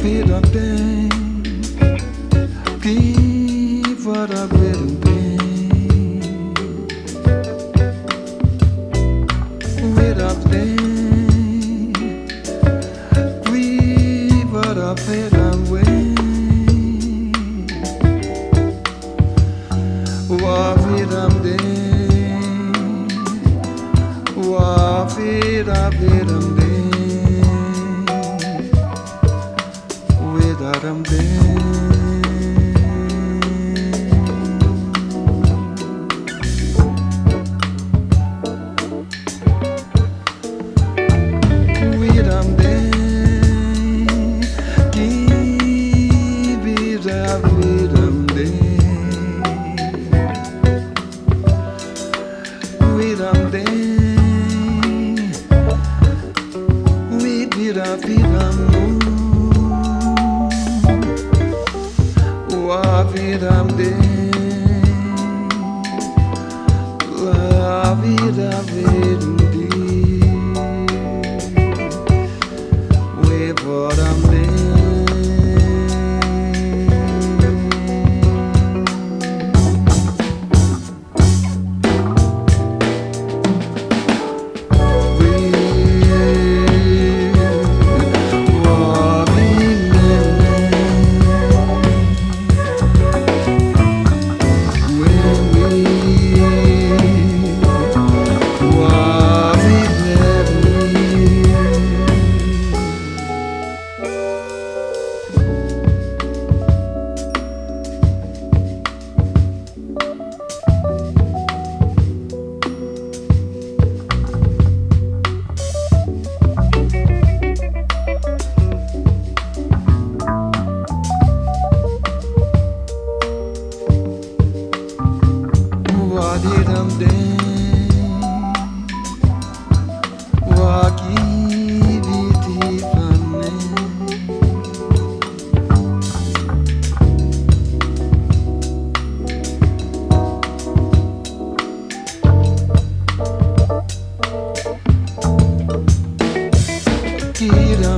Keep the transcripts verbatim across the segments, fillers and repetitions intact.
vida tem, que para ver bem, vida tem, que para ver bem, a vida tem, a vida vida tem. That I'm there. With I'm there. Give it up with I'm there. With I'm there. With it up with I'm a vida tem, a vida verde, we bora Wadidam den, wakiviti pane, kidam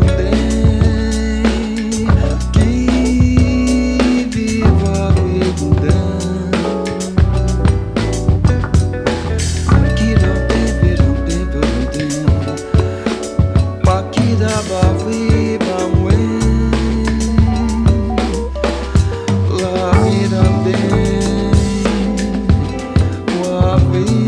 den, kivi wakidam. La vida de,